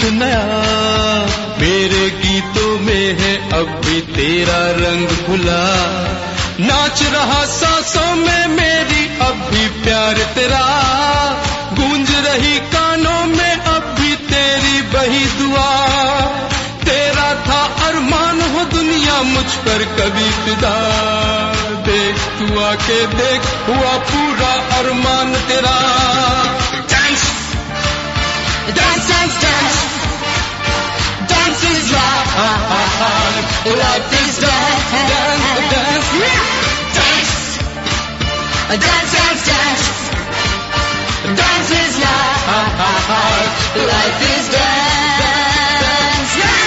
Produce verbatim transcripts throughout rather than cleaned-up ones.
गीत नया, मेरे गीतों में है अब भी तेरा रंग घुला। नाच रहा सांसों में मेरी अब भी प्यार तेरा, गूंज रही कानों में अब भी तेरी बही दुआ। तेरा था अरमान हो दुनिया मुझ पर कभी फिदा, देख तू आके देख हुआ पूरा अरमान तेरा। Dance, dance, dance, dance, dance is life, life is dance, dance, dance, dance, dance, dance, dance, dance is life, life is dance, dance.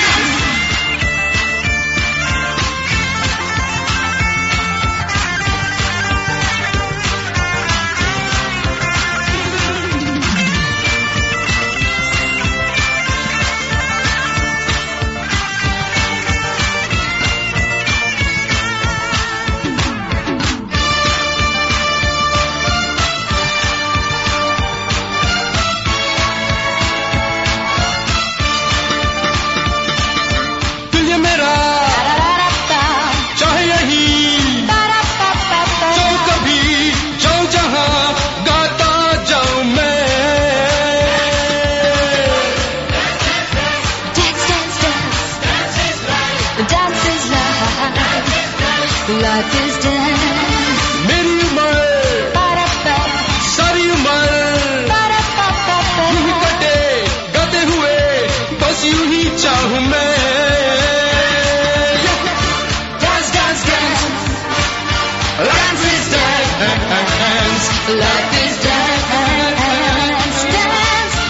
Life is dance. मेरी उम्र सारी उम्र यूं ही कटे गाते हुए बस यूं ही चाहूं मैं। Dance, dance, dance, life is dance, life is dance, dance.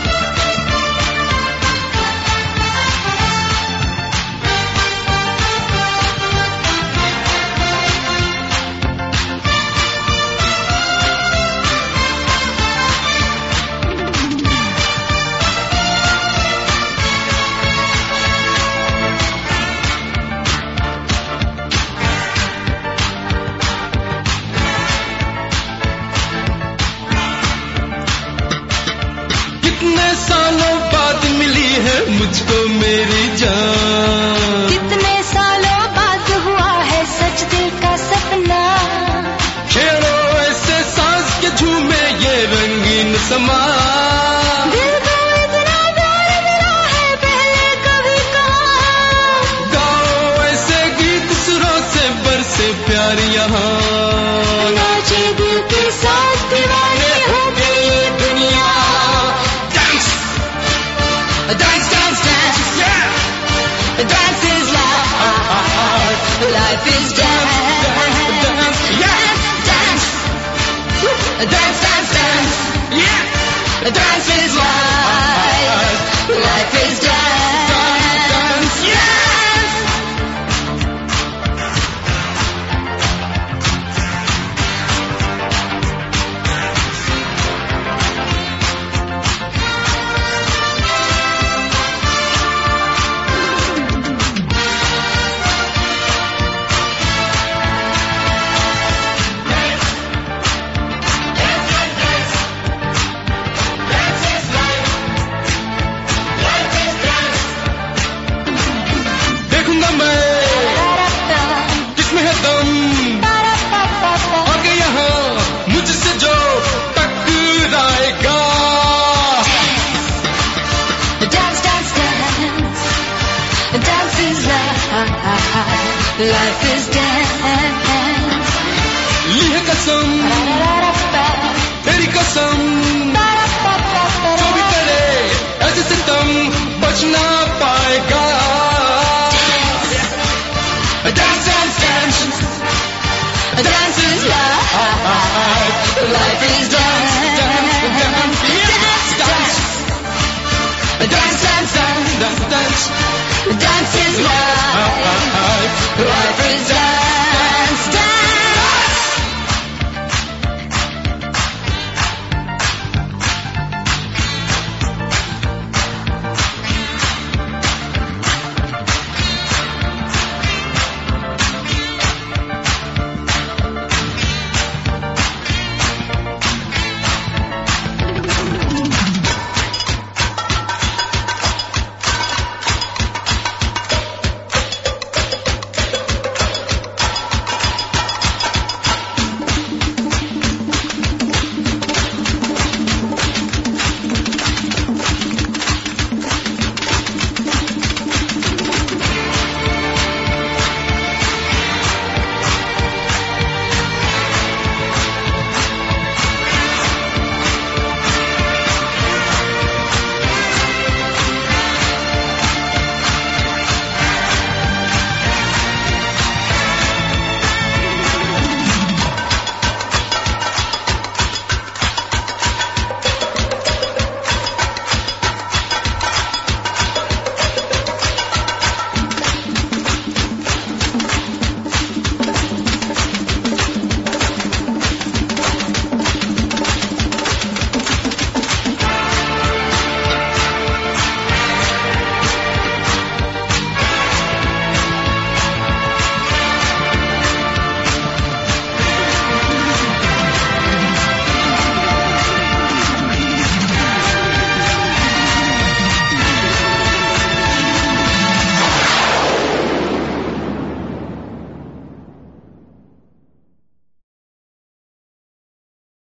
कितने सालों बाद मिली है मुझको मेरी जान, कितने सालों बाद हुआ है सच दिल का सपना। खेलो ऐसे सांस के झूमे ये रंगीन समा, दिल को इतना प्यार मिला है पहले कभी कहाँ। गाओ ऐसे गीत सुरों से बरसे प्यार यहाँ, नाचे दिल के साथ दीवाने हो गई ये दुनिया। Dance, dance, dance, yeah. Dance is life, life is dance, dance, dance, yeah. Dance, dance, dance, dance, yeah. Dance is life, life is dance, dance, yeah. Life is dance. ली है कसम तेरी कसम, जो भी करे ऐसे सितम बच ना पाएगा। Dance, dance, dance, dance.